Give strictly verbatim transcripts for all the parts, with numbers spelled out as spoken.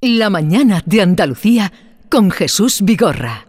La mañana de Andalucía con Jesús Vigorra.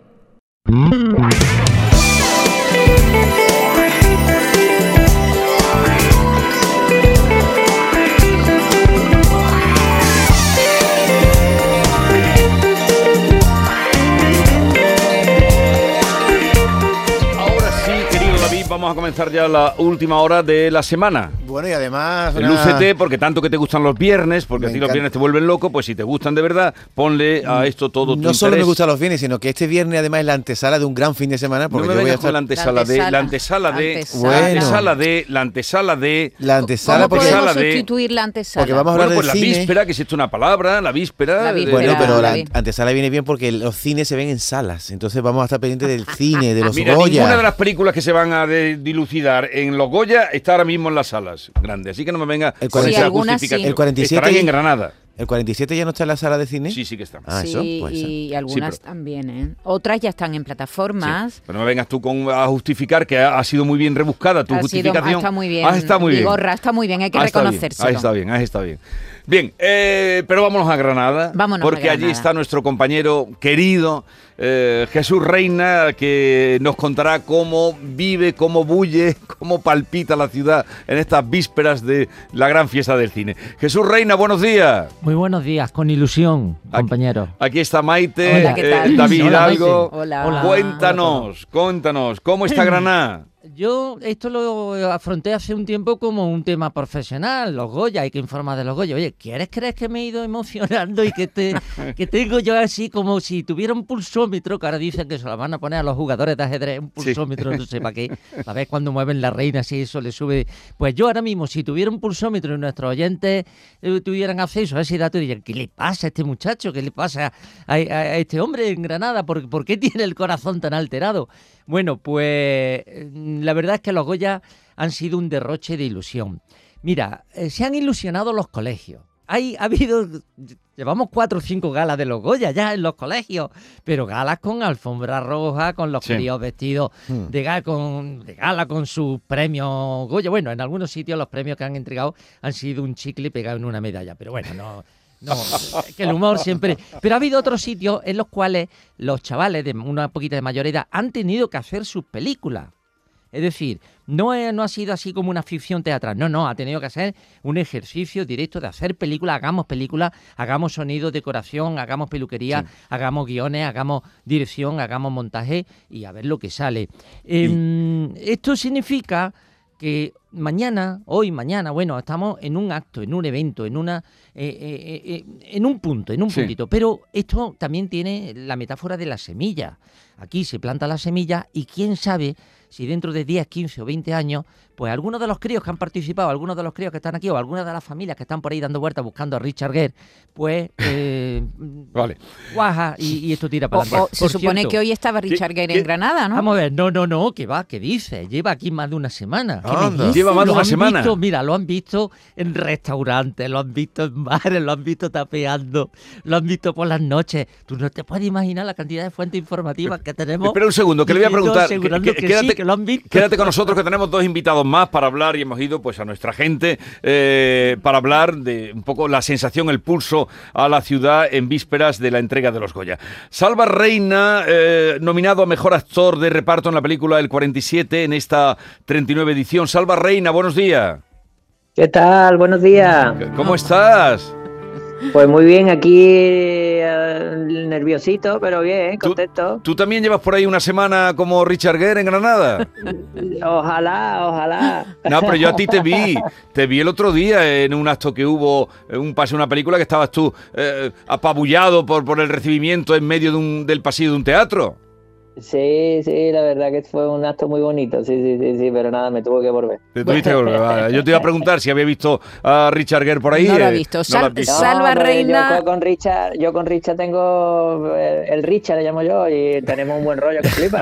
Vamos a comenzar ya la última hora de la semana. Bueno, y además... Una... Lúcete, porque tanto que te gustan los viernes, porque me a ti encanta. Los viernes te vuelven loco, pues si te gustan de verdad, ponle a esto todo tu No solo interés. me gustan los viernes, sino que este viernes además es la antesala de un gran fin de semana. Porque no me yo voy a vengas con estar... la antesala de... La antesala de... Antesala. La Bueno. antesala de... La antesala de... La antesala ¿Cómo porque... podemos de- sustituir la antesala? Porque vamos a hablar Bueno, pues la del cine. víspera, que es esto una palabra, la víspera... La de- víspera. Bueno, pero la la vi- antesala viene bien porque los cines se ven en salas. Entonces vamos a estar pendientes del cine, de los Mira, Goya. ninguna de las películas que se van a de- dilucidar en los Goya está ahora mismo en las salas grandes. Así que no me venga El con cuarenta- esa Sí, algunas justificación. sí. El cuarenta y siete Estarán y- en Granada. ¿El cuarenta y siete ya no está en la sala de cine? Sí, sí que están. Ah, sí, eso, pues eso. y algunas Sí, pero- también, ¿eh? Otras ya están en plataformas. Sí, pero no me vengas tú con, a justificar que ha, ha sido muy bien rebuscada tu Ha sido- justificación. ha estado muy bien. Ah, está muy bien. Vigorra, está muy bien, hay que Ah, está bien, reconocérselo. ah, está bien, ah, está bien. Bien, eh, pero vámonos a Granada. Vámonos a porque allí Granada. está nuestro compañero querido, eh, Jesús Reina, que nos contará cómo vive, cómo bulle, cómo palpita la ciudad en estas vísperas de la gran fiesta del cine. Jesús Reina, buenos días. Muy buenos días, con ilusión, compañero. Aquí está Maite, Hola, ¿qué tal? eh, David Hola, Hidalgo. Maite. Hola. Hola. Cuéntanos, cuéntanos, ¿cómo está Granada? Yo esto lo afronté hace un tiempo como un tema profesional, los Goya, hay que informar de los Goya. Oye, ¿quieres creer que me he ido emocionando y que te que tengo yo así como si tuviera un pulsómetro, que ahora dicen que se lo van a poner a los jugadores de ajedrez, un pulsómetro, no sé para qué, a ver cuando mueven la reina, si eso le sube. Pues yo ahora mismo, si tuviera un pulsómetro y nuestros oyentes eh, tuvieran acceso a ese dato, dirían, ¿qué le pasa a este muchacho? ¿Qué le pasa a, a- a este hombre en Granada? ¿Por, por qué tiene el corazón tan alterado? Bueno, pues eh, la verdad es que los Goya han sido un derroche de ilusión. Mira, eh, se han ilusionado los colegios. Hay, ha habido, llevamos cuatro o cinco galas de los Goya ya en los colegios, pero galas con alfombra roja, con los Sí. críos vestidos Hmm. de, ga- con, de gala con sus premios Goya. Bueno, en algunos sitios los premios que han entregado han sido un chicle pegado en una medalla, pero bueno, no... No, es que el humor siempre... Pero ha habido otros sitios en los cuales los chavales de una poquita de mayor edad han tenido que hacer sus películas. Es decir, no, es- no ha sido así como una ficción teatral, no, no, ha tenido que hacer un ejercicio directo de hacer películas, hagamos películas, hagamos sonido, decoración, hagamos peluquería, Sí. hagamos guiones, hagamos dirección, hagamos montaje y a ver lo que sale. Em, esto significa que mañana, hoy, mañana, bueno, estamos en un acto, en un evento, en una, eh, eh, eh, en un punto, en un Sí. puntito. Pero esto también tiene la metáfora de la semilla. Aquí se planta la semilla y quién sabe si dentro de diez, quince o veinte años, pues algunos de los críos que han participado, algunos de los críos que están aquí o algunas de las familias que están por ahí dando vueltas buscando a Richard Gere, pues eh, Vale. cuaja y, y esto tira O- para o adelante. se Por supone cierto, que hoy estaba Richard ¿qué- Gere qué- en Granada, ¿no? Vamos a ver, no, no, no, que va, que dice, lleva aquí más de una semana. ¿Qué me Anda. dices? Lleva más de Lo una han semana. visto, mira, lo han visto en restaurantes, lo han visto en bares, lo han visto tapeando, lo han visto por las noches. Tú no te puedes imaginar la cantidad de fuentes informativas que tenemos. Espera un segundo, que le voy a diciendo, preguntar. asegurando que- que, quédate, sí, que lo han visto. quédate con nosotros, que tenemos dos invitados más para hablar y hemos ido pues a nuestra gente eh, para hablar de un poco la sensación, el pulso a la ciudad en vísperas de la entrega de los Goya. Salva Reina, eh, nominado a Mejor Actor de Reparto en la película El cuarenta y siete en esta treinta y nueve edición. Salva Reina, buenos días. ¿Qué tal? Buenos días. ¿Cómo estás? Pues muy bien, aquí eh, nerviosito, pero bien, Tú- contento. ¿Tú también llevas por ahí una semana como Richard Gere en Granada? Ojalá, ojalá. No, pero yo a ti te vi, te vi el otro día en un acto que hubo, en un pase, una película que estabas tú eh, apabullado por, por el recibimiento en medio de un, del pasillo de un teatro. Sí, sí, la verdad que fue un acto muy bonito, sí, sí, sí, sí, pero nada, me tuvo que volver. Te tuviste que volver, vale. Yo te iba a preguntar si había visto a Richard Gere por ahí. No lo ha eh, visto. no Sal- lo has visto. Salva pero Reina. Yo con Richard, yo con Richard tengo eh, el Richard, le llamo yo, y tenemos un buen rollo que flipa.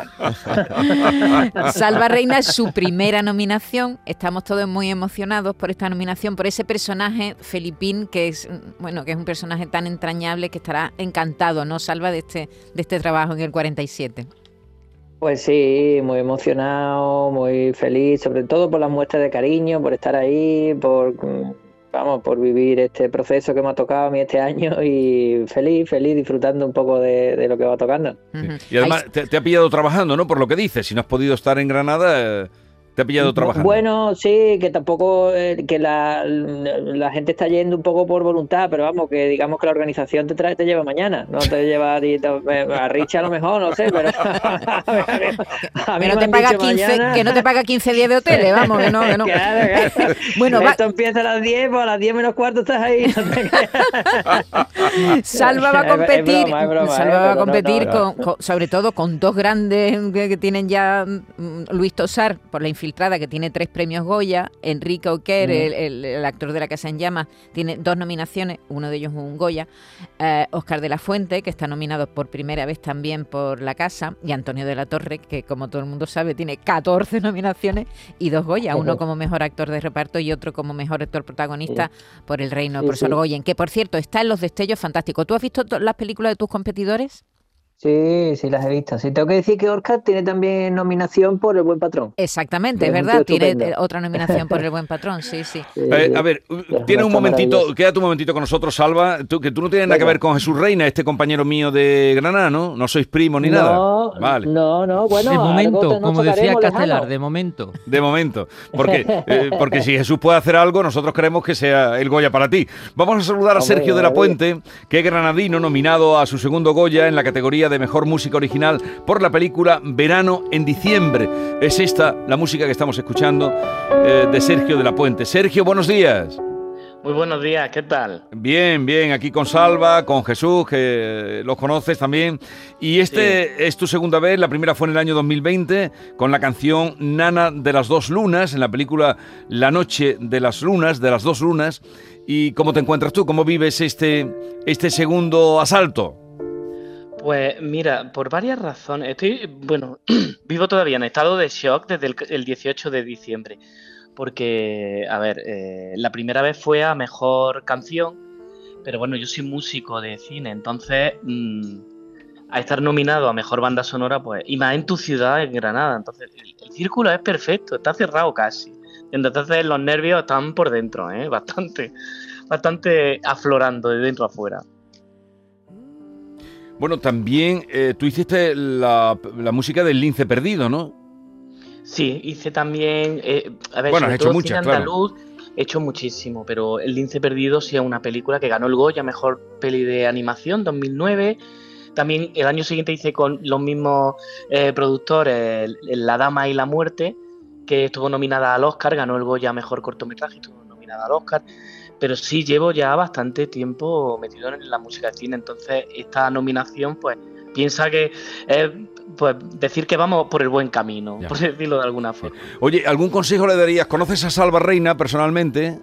Salva Reina es su primera nominación. Estamos todos muy emocionados por esta nominación, por ese personaje Felipín, que es bueno, que es un personaje tan entrañable que estará encantado, ¿no, Salva, de este, de este trabajo en el cuarenta y siete? Pues sí, muy emocionado, muy feliz, sobre todo por las muestras de cariño, por estar ahí, por, vamos, por vivir este proceso que me ha tocado a mí este año y feliz, feliz, disfrutando un poco de, de lo que va tocando. Sí. Y además te, te ha pillado trabajando, ¿no? Por lo que dices, si no has podido estar en Granada... Eh... ¿Te ha pillado trabajando? Bueno, sí, que tampoco, eh, que la, la gente está yendo un poco por voluntad, pero vamos, que digamos que la organización te trae, te lleva mañana, no te lleva a, ti, a Richie a lo mejor, no sé, pero a mí, a mí que, no te paga quince, mañana... que no te paga quince días de hoteles, vamos, que no, que no. Claro, claro. Bueno, esto va... empieza a las diez, pues a las diez menos cuarto estás ahí. Salva va a competir, es broma, es broma, Salva eh, va a competir no, no, con, no. Con, sobre todo con dos grandes que, que tienen ya Luis Tosar por la infiltración, que tiene tres premios Goya, Enrique Oquer, mm. el, el, el actor de La Casa en Llamas, tiene dos nominaciones, uno de ellos es un Goya, eh, Óscar de la Fuente, que está nominado por primera vez también por La Casa, y Antonio de la Torre, que como todo el mundo sabe tiene catorce nominaciones y dos Goya, uno como mejor actor de reparto y otro como mejor actor protagonista sí. por El Reino, sí, profesor sí. Goyen, que por cierto está en Los Destellos Fantásticos. ¿Tú has visto las películas de tus competidores? Sí, sí las he visto. Sí, tengo que decir que Óscar tiene también nominación por El Buen Patrón. Exactamente, es verdad, tiene estupendo. Otra nominación por El Buen Patrón, sí, sí. sí eh, a ver, tiene un momentito, quédate un momentito con nosotros, Salva, tú, que tú no tienes nada que ver con Jesús Reina, este compañero mío de Granada, ¿no? No sois primos ni no, nada. Vale. No, no, bueno. De momento, como decía Castelar, de momento. De momento, porque, eh, porque si Jesús puede hacer algo, nosotros queremos que sea el Goya para ti. Vamos a saludar a Hombre, Sergio de la Puente, que es granadino, nominado a su segundo Goya en la categoría de Mejor Música Original por la película Verano en Diciembre. Es esta la música que estamos escuchando eh, de Sergio de la Puente. Sergio, buenos días. Muy buenos días, ¿qué tal? Bien, bien, aquí con Salva, con Jesús, que los conoces también. Y este sí. es tu segunda vez, la primera fue en el año dos mil veinte, con la canción Nana de las dos lunas, en la película La noche de las lunas, de las dos lunas. ¿Y cómo te encuentras tú? ¿Cómo vives este, este segundo asalto? Pues mira, por varias razones. Estoy, bueno, vivo todavía en estado de shock desde el, el dieciocho de diciembre. Porque, a ver, eh, la primera vez fue a Mejor Canción, pero bueno, yo soy músico de cine, entonces mmm, a estar nominado a Mejor Banda Sonora, pues, y más en tu ciudad, en Granada, entonces el, el círculo es perfecto, está cerrado casi. Entonces los nervios están por dentro, ¿eh? Bastante, bastante aflorando de dentro a afuera. Bueno, también eh, tú hiciste la, la música del Lince Perdido, ¿no? Sí, hice también... Eh, a ver, bueno, has hecho muchas, cine andaluz, claro. He hecho muchísimo, pero El Lince Perdido sí es una película que ganó el Goya Mejor Peli de Animación dos mil nueve. También el año siguiente hice con los mismos eh, productores La Dama y la Muerte, que estuvo nominada al Oscar, ganó el Goya Mejor Cortometraje, estuvo nominada al Oscar. Pero sí llevo ya bastante tiempo metido en la música de cine, entonces esta nominación pues piensa que es pues, decir que vamos por el buen camino, ya. por decirlo de alguna forma. Oye, ¿algún consejo le darías? ¿Conoces a Salva Reina personalmente?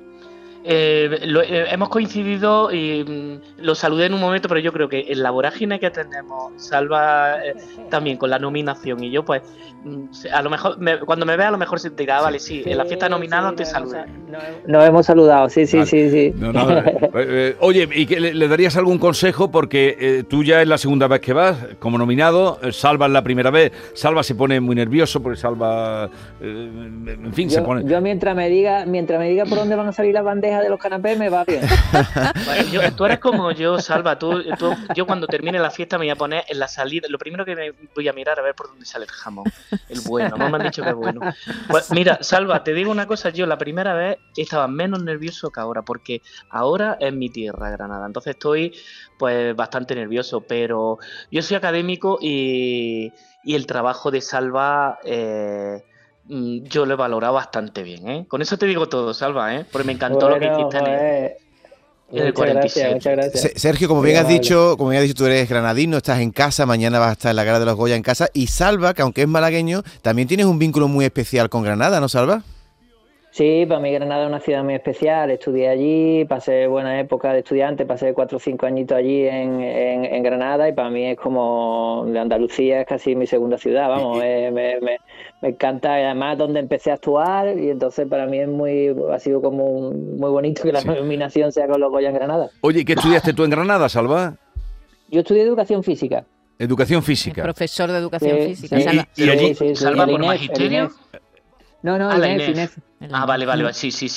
Eh, lo, eh, hemos coincidido y mm, lo saludé en un momento, pero yo creo que en la vorágine que tenemos, Salva eh, también con la nominación y yo, pues mm, a lo mejor me, cuando me vea a lo mejor se te dirá, vale, sí, sí, en la fiesta nominada sí, te saludé. Nos, nos hemos saludado, sí, sí, vale. sí, sí. No, no, eh, eh, oye, ¿y que le, le darías algún consejo? Porque eh, tú ya es la segunda vez que vas como nominado, eh, Salva es la primera vez, Salva se pone muy nervioso porque Salva, eh, en fin, yo, se pone... Yo mientras me diga, mientras me diga por dónde van a salir las bandejas de los canapés me va bien. Bueno, yo, tú eres como yo, Salva. Tú, tú, yo cuando termine la fiesta me voy a poner en la salida. Lo primero que me voy a mirar a ver por dónde sale el jamón. El bueno, no me han dicho que es bueno. Pues mira, Salva, te digo una cosa. Yo la primera vez estaba menos nervioso que ahora, porque ahora es mi tierra, Granada. Entonces estoy pues bastante nervioso, pero yo soy académico y, y el trabajo de Salva... Eh, yo lo he valorado bastante bien, ¿eh? Con eso te digo todo, Salva, ¿eh? Porque me encantó bueno, lo que hiciste pues, en el, en el cuarenta y siete. Gracias, muchas gracias. Sergio, como bien has dicho, como bien has dicho, tú eres granadino, estás en casa, mañana vas a estar en la Gala de los Goya en casa, y Salva, que aunque es malagueño, también tienes un vínculo muy especial con Granada, ¿no, Salva? Sí, para mí Granada es una ciudad muy especial, estudié allí, pasé buena época de estudiante, pasé cuatro o cinco añitos allí en, en, en Granada y para mí es como de Andalucía, es casi mi segunda ciudad, vamos, eh, me, me, me encanta, y además donde empecé a actuar y entonces para mí es muy, ha sido como un, muy bonito que la sí. nominación sea con los Goya en Granada. Oye, ¿qué estudiaste tú en Granada, Salva? Yo estudié Educación Física. Educación Física. El profesor de Educación sí, Física. Sí, Salva. ¿Y, y allí sí, sí, Salva por Magisterio? No, no, ah, Inés, Inés. Ah, vale, vale, sí, sí, sí.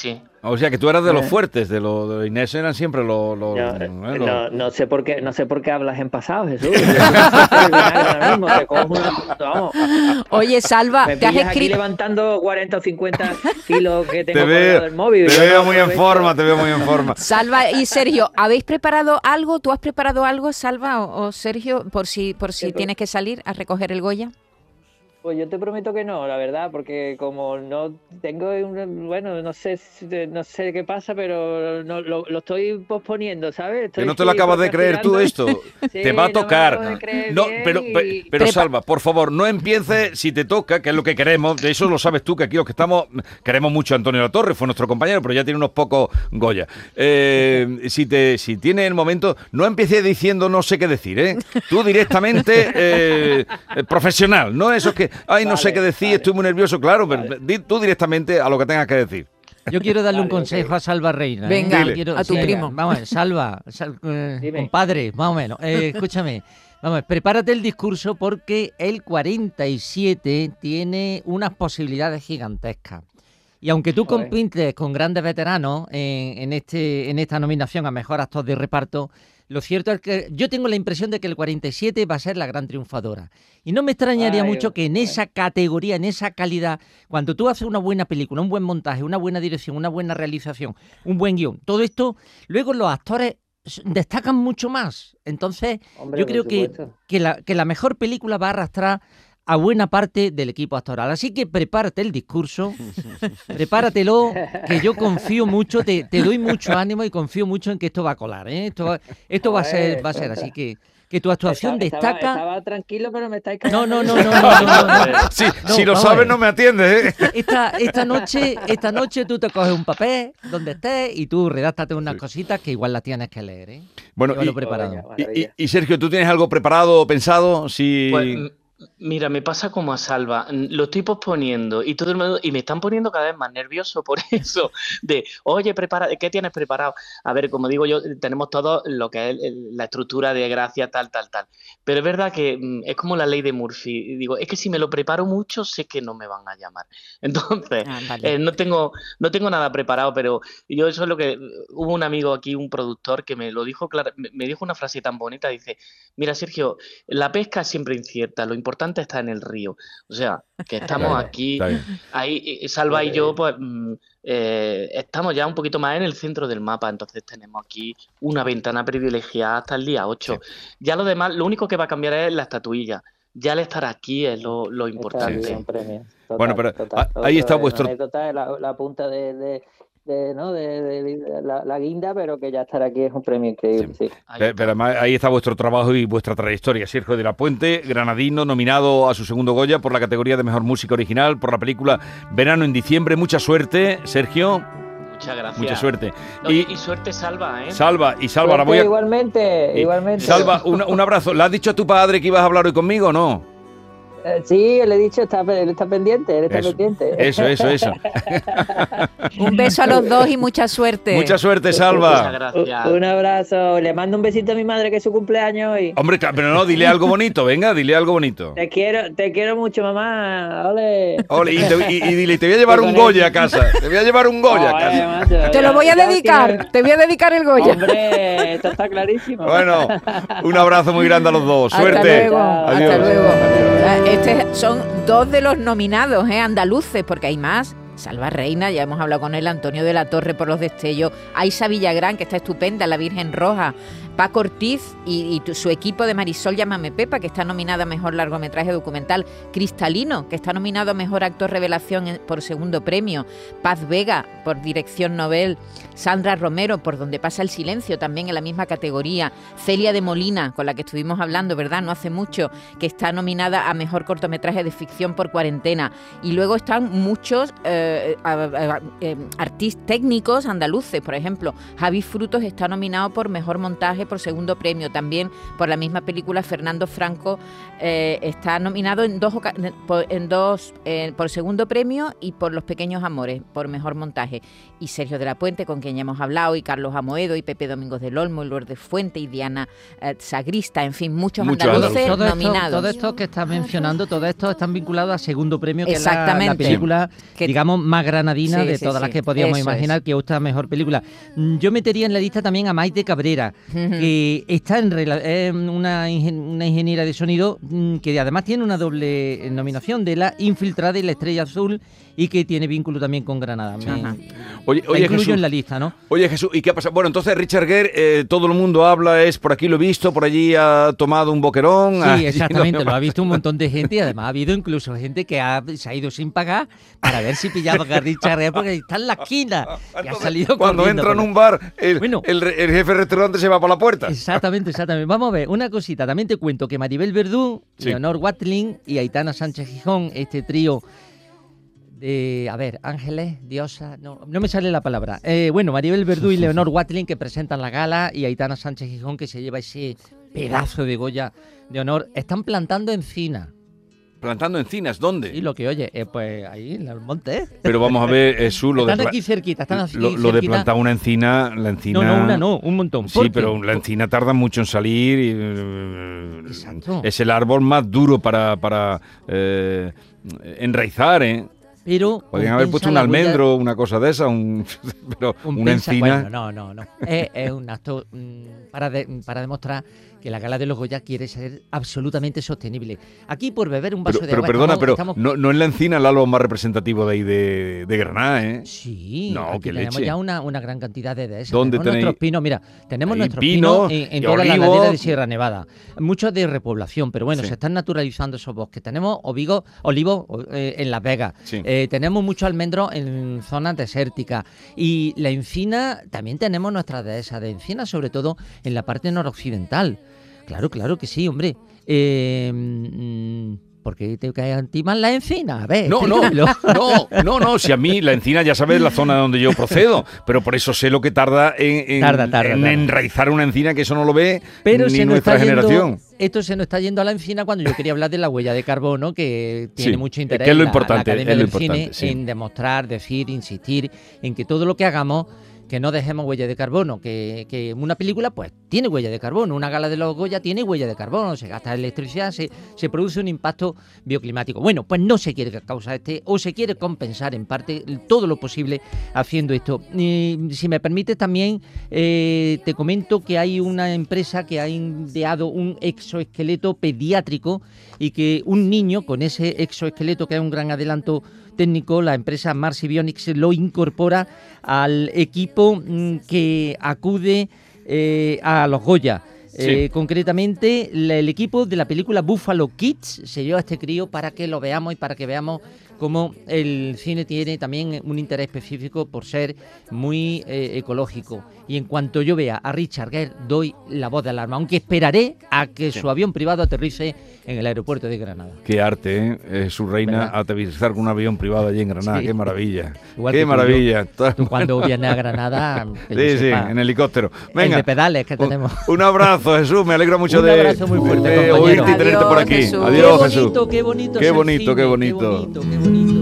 O sea, que tú eras de los Eh. fuertes, de los de Inés eran siempre los... los- No, eh, no, los- no sé por qué, no sé por qué hablas en pasado, Jesús. Yo soy el vinagre ahora mismo, te cojo una- vamos, Oye, Salva, me te has pillas aquí escrito... levantando cuarenta o cincuenta kilos que tengo Te colgado veo, del móvil. te Yo veo no muy en aprovecho. forma, te veo muy en forma. Salva y Sergio, ¿habéis preparado algo? ¿Tú has preparado algo, Salva o, o Sergio, por si por si Sí, pero- tienes que salir a recoger el Goya? Pues yo te prometo que no, la verdad, porque como no tengo, un- bueno, no sé, si- no sé qué pasa, pero no, lo, lo estoy posponiendo, ¿sabes? Que Estoy no te lo acabas de creer tú procrastinando. esto. Sí, Te va a no me lo tocar. acabo de creer No, bien pero, y- pe- pero Prepa- Salva, por favor, no empieces si te toca, que es lo que queremos. De eso lo sabes tú, que aquí los que estamos queremos mucho a Antonio Latorre, fue nuestro compañero, pero ya tiene unos pocos Goya. Eh, si te si tiene el momento, no empieces diciendo no sé qué decir, ¿eh? Tú directamente eh, eh, profesional, no eso que, ay, no Vale, sé qué decir, vale. estoy muy nervioso, claro, pero Vale. di tú directamente a lo que tengas que decir. Yo quiero darle un Vale, consejo ok. a Salva Reina. ¿eh? Venga, Yo Dile. quiero- a tu sí, primo. Vamos a ver, Salva, sal- eh, Dime. compadre, más o menos. Eh, escúchame, vamos a ver, prepárate el discurso porque el cuarenta y siete tiene unas posibilidades gigantescas. Y aunque tú Joder. compites con grandes veteranos en, en, este, en esta nominación a Mejor Actor de Reparto, lo cierto es que yo tengo la impresión de que el cuarenta y siete va a ser la gran triunfadora. Y no me extrañaría Ay, mucho que en joder. esa categoría, en esa calidad, cuando tú haces una buena película, un buen montaje, una buena dirección, una buena realización, un buen guión, todo esto, luego los actores s- destacan mucho más. Entonces, Hombre, yo por creo que, supuesto. que, la, que la mejor película va a arrastrar a buena parte del equipo actoral. Así que prepárate el discurso, prepáratelo, que yo confío mucho, te, te doy mucho ánimo y confío mucho en que esto va a colar, ¿eh? Esto, va- esto va a ser, va a ser así que, que tu actuación Estaba- estaba- destaca. Estaba tranquilo, pero me estáis No, cagando. no, no, no, no, no, no, no. Sí, No, si lo vamos a sabes ver. no me atiendes, ¿eh? Esta, esta noche, esta noche tú te coges un papel donde estés y tú redáctate unas cositas que igual las tienes que leer, ¿eh? Bueno, Llévalo y, preparado. Venga, y- y- maravilla. y Sergio, ¿tú tienes algo preparado o pensado? Si... Pues, m- mira, me pasa como a Salva, mm, lo estoy posponiendo y todo el mundo, y me están poniendo cada vez más nervioso por eso, de, oye, prepara, ¿qué tienes preparado? A ver, como digo yo, tenemos todo lo que es el- la estructura de gracia, tal, tal, tal. Pero es verdad que mm, es como la ley de Murphy. Y digo, es que si me lo preparo mucho, sé que no me van a llamar. Entonces, Ándale. eh, no tengo, no tengo nada preparado, pero yo eso es lo que, hubo un amigo aquí, un productor, que me lo dijo claro, me me dijo una frase tan bonita, dice, mira, Sergio, la pesca es siempre incierta, lo importante está en el río. O sea, que estamos Claro, aquí, está bien. ahí, eh, Salva y yo, pues mm, eh, estamos ya un poquito más en el centro del mapa, entonces tenemos aquí una ventana privilegiada hasta el día ocho. Ya lo demás, lo único que va a cambiar es la estatuilla. Ya el estar aquí es lo, lo Está importante. bien, premio. Total, Bueno, pero total. a- ahí está Otro, vuestro- La anécdota es la, la punta de, de, de, ¿no? de, de- de la, la guinda, pero que ya estar aquí es un premio increíble. Sí. Ahí Pe- está. Pero además ahí está vuestro trabajo y vuestra trayectoria. Sergio de la Puente, granadino, nominado a su segundo Goya por la categoría de Mejor Música Original por la película Verano en Diciembre. Mucha suerte, Sergio. Muchas gracias. Mucha suerte. Oye, Y y suerte, Salva, ¿eh? Salva, y Salva, ahora Suerte voy a... Igualmente, y- igualmente. Salva, un, un abrazo. ¿Le has dicho a tu padre que ibas a hablar hoy conmigo o no? Eh, sí, le he dicho, está, él está pendiente, él está Eso, pendiente. eso, eso, eso. Un beso a los dos y mucha suerte. Mucha suerte, Muchas Salva. gracias. Un abrazo, le mando un besito a mi madre que es su cumpleaños hoy. Hombre, claro, pero no, dile algo bonito, venga, dile algo bonito. Te quiero, te quiero mucho, mamá. Ole. Ole, y, te- y- y dile, te voy a llevar Que un con Goya él- a casa. Te voy a llevar un Goya a Joder, casa. macho, Te lo ya- voy a ya dedicar, tiene- te voy a dedicar el Goya. Hombre, esto está clarísimo. Bueno, un abrazo muy grande a los dos. Suerte. Hasta luego, Adiós. hasta luego. Adiós. Estos son dos de los nominados, ¿eh? Andaluces, porque hay más. Salva Reina, ya hemos hablado con él, Antonio de la Torre por Los Destellos, Aisa Villagrán, que está estupenda, La Virgen Roja, Paco Ortiz y, y tu- su equipo de Marisol Llámame Pepa, que está nominada a Mejor Largometraje Documental, Cristalino, que está nominado a Mejor Actor Revelación en- por segundo premio, Paz Vega por Dirección Nobel, Sandra Romero por Donde pasa el silencio, también en la misma categoría, Celia de Molina, con la que estuvimos hablando, ¿verdad?, no hace mucho, que está nominada a Mejor Cortometraje de Ficción por Cuarentena. Y luego están muchos eh, a- a- eh, artistas técnicos andaluces, por ejemplo, Javi Frutos está nominado por Mejor Montaje montaje por segundo premio. También por la misma película Fernando Franco eh, está nominado en dos, por, en dos eh, por segundo premio y por Los Pequeños Amores por mejor montaje. Y Sergio de la Puente, con quien ya hemos hablado, y Carlos Amoedo, y Pepe Domingos del Olmo, y Lourdes Fuente, y Diana eh, Sagrista, en fin, muchos, muchos andaluces todo esto, nominados. Todo esto que estás mencionando, todo esto están vinculados a segundo premio, que es la, la Exactamente. película, Que- digamos, más granadina Sí, de sí, todas sí. las que podíamos Eso imaginar, es. que gusta mejor película. Mm, Yo metería en la lista también a Maite Cabrera, Ujú. que está en rela- es una, ingen- una ingeniera de sonido mm, que además tiene una doble nominación de La Infiltrada y La Estrella Azul, y que tiene vínculo también con Granada. Me- Ajá. Oye, la oye incluyo Jesús, en la lista, ¿no? Oye Jesús, ¿y qué ha pasado? Bueno, entonces Richard Gere, eh, todo el mundo habla, es por aquí lo he visto, por allí ha tomado un boquerón. Sí, allí exactamente, no- lo ha visto un montón de gente y además ha habido incluso gente que ha, se ha ido sin pagar para ver si pillaba a Richard Gere porque está en la esquina y ha Entonces, salido cuando corriendo entra en por un bar, el, Bueno. el, el jefe del restaurante se va por la puerta. Exactamente, exactamente. Vamos a ver, una cosita. También te cuento que Maribel Verdú, Sí. Leonor Watling y Aitana Sánchez Gijón, este trío de, a ver, ángeles, diosas, no, no me sale la palabra. Eh, bueno, Maribel Verdú y Leonor Watling que presentan la gala, y Aitana Sánchez Gijón que se lleva ese pedazo de Goya de honor. Están plantando encina. Plantando encinas, ¿dónde? Y lo que oye, eh, pues ahí en el monte. Pero vamos a ver, Jesús, lo de, Están pla- aquí cerquita, están aquí lo, lo de cerquita. plantar una encina, la encina... No, no, una no, un montón. Sí, ¿Por qué? pero la encina tarda mucho en salir y eh, Exacto. es el árbol más duro para, para eh, enraizar, ¿eh? Pero Podrían haber compensa puesto un la huella- almendro, una cosa de esa, un, pero Un una pensa- encina... Bueno, no, no, no. Es, es un acto mm, para, de- para demostrar que la Gala de los Goya quiere ser absolutamente sostenible. Aquí, por beber un vaso Pero, de pero agua... perdona, estamos- pero estamos- no, no es la encina el árbol más representativo de ahí de, de Granada, ¿eh? Sí, No, aquí qué tenemos leche. ya una, una gran cantidad de, de esas. ¿Dónde tenemos tenéis? nuestros pinos, mira, tenemos Hay nuestros pino pinos en, en y toda la olivo. ladera de Sierra Nevada. Muchos de repoblación, pero bueno, Sí. se están naturalizando esos bosques. Tenemos ovigo- olivos eh, en Las Vegas. Sí. Eh, tenemos muchos almendros en zonas desérticas. Y la encina, también tenemos nuestras dehesas de encina, sobre todo en la parte noroccidental. Claro, claro que sí, hombre. Eh, mm, ¿Por qué te cae a ti más la encina? A ver, No, no, explícamelo. no, no, no, si a mí la encina ya sabes la zona de donde yo procedo, pero por eso sé lo que tarda en, en- Tarda, tarda, en tarda. enraizar una encina, que eso no lo ve Pero ni se nos nuestra está yendo- generación. esto se nos está yendo a la encina cuando yo quería hablar de la huella de carbono, que tiene Sí, mucho interés que es lo la- importante, la Academia es lo del Cine importante, sí. en demostrar, decir, insistir en que todo lo que hagamos, que no dejemos huella de carbono, que, que una película pues tiene huella de carbono, una gala de los Goya tiene huella de carbono, se gasta electricidad, se, se produce un impacto bioclimático. Bueno, pues no se quiere causar este, o se quiere compensar en parte todo lo posible haciendo esto. Y, si me permites también, eh, te comento que hay una empresa que ha ideado un exoesqueleto pediátrico y que un niño con ese exoesqueleto, que es un gran adelanto técnico, la empresa Marsi Bionics lo incorpora al equipo mm, que acude eh, a los Goya. Sí. Eh, concretamente, la- el equipo de la película Buffalo Kids se lleva a este crío para que lo veamos y para que veamos cómo el cine tiene también un interés específico por ser muy eh, ecológico. Y en cuanto yo vea a Richard Gere, doy la voz de alarma, aunque esperaré a que Sí. su avión privado aterrice en el aeropuerto de Granada. Qué arte, ¿eh? Eh, su reina, ¿Verdad? aterrizar con un avión privado allí en Granada. Sí. Qué maravilla. Igual Qué que tú, maravilla. Tú cuando vienes a Granada, que yo Sí, sí, sepa, en helicóptero. el Venga. de pedales que un- tenemos. Un abrazo, Jesús. Me alegro mucho Un de, abrazo muy fuerte, de compañero. oírte y tenerte por Adiós, aquí. Jesús. Adiós, qué Jesús. bonito, qué bonito, Qué es el bonito, cine, qué bonito. Qué bonito, qué bonito.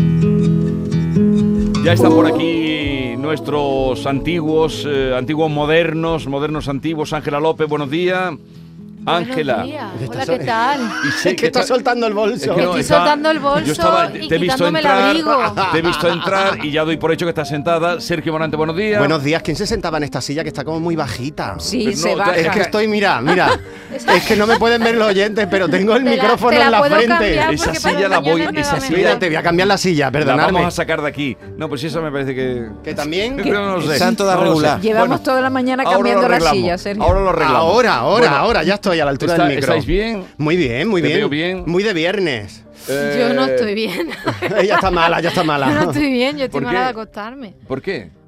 Ya están por aquí nuestros antiguos, eh, antiguos modernos, modernos antiguos. Ángela López, buenos días. Ángela. Buenos días. Hola, ¿qué tal? Y sé Es que está soltando el bolso. Es que no, Estoy está- soltando el bolso yo estaba- y te he visto quitándome el entrar, abrigo. Te he visto entrar y ya doy por hecho que estás sentada. Sergio Morante, buenos días. Buenos días. ¿Quién se sentaba en esta silla que está como muy bajita? Sí, Pero se no, baja. Es que estoy, mira, mira. Es que no me pueden ver los oyentes, pero tengo el Te la- micrófono te la en la puedo frente. cambiar Esa porque para silla la voy- mañana me esa va silla- mejor. Mira, te voy a cambiar la silla, La perdonadme. vamos a sacar de aquí. No, pues eso me parece que... Que también. Pero no lo sé. Están todas No lo sé. regular. Llevamos Bueno, toda la mañana ahora cambiando lo la arreglamos. silla, Sergio. Ahora lo arreglamos. Ahora, ahora, Bueno, ahora, ya estoy a la altura está- del micro. ¿Estáis bien? Muy bien, muy Te bien. veo bien. Muy de viernes. Yo no estoy bien. Ella está mala, ya está mala. Yo no estoy bien, yo estoy ¿Por mala qué? de acostarme. ¿Por qué?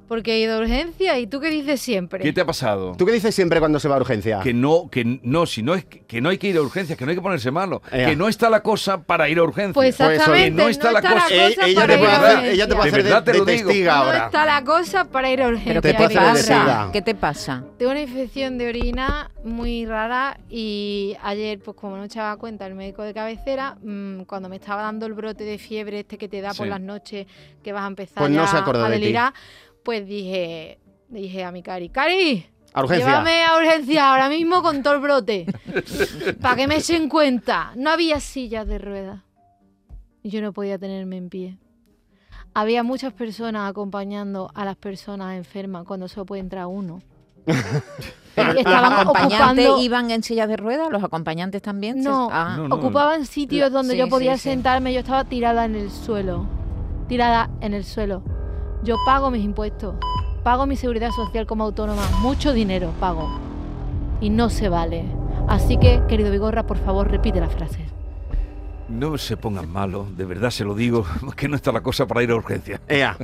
Porque he ido a urgencia. ¿Y tú qué dices siempre? ¿Qué te ha pasado? ¿Tú qué dices siempre cuando se va a urgencia? Que no, que no, si no es que, que no hay que ir a urgencias, que no hay que ponerse malo, Ea. que no está la cosa para ir a urgencias. Pues Pues exactamente, que no está la cosa- Eh, ella, para te ir puede a hacer, urgencia. ella te puede De hacer de, verdad te de lo digo. testiga No ahora. está la cosa para ir a urgencia. ¿Pero qué te Te puede hacer de pasa? testiga. ¿Qué te pasa? Tengo una infección de orina muy rara y ayer, pues como no echaba cuenta el médico de cabecera, mmm, cuando me estaba dando el brote de fiebre este que te da por Sí. las noches, que vas a empezar Pues no ya se acordó a de ti. delirar, pues dije, dije a mi Cari, Cari, A urgencia. llévame a urgencia ahora mismo con todo el brote, para que me echen cuenta. No había sillas de ruedas y yo no podía tenerme en pie. Había muchas personas acompañando a las personas enfermas cuando solo puede entrar uno. Pero Y estaban ¿los acompañantes ocupando- iban en sillas de ruedas? ¿Los acompañantes también? se- No, Ah. No, no. ocupaban sitios donde Sí, yo podía sí, sí. sentarme. Yo estaba tirada en el suelo. Tirada en el suelo. Yo pago mis impuestos. Pago mi seguridad social como autónoma. Mucho dinero pago. Y no se vale. Así que, querido Vigorra, por favor, repite la frase. No se pongan malos, de verdad se lo digo, que no está la cosa para ir a urgencias. Ea.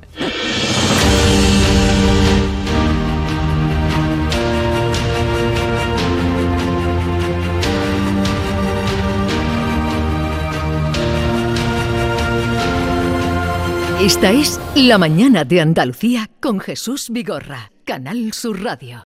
Esta es La Mañana de Andalucía con Jesús Vigorra, Canal Sur Radio.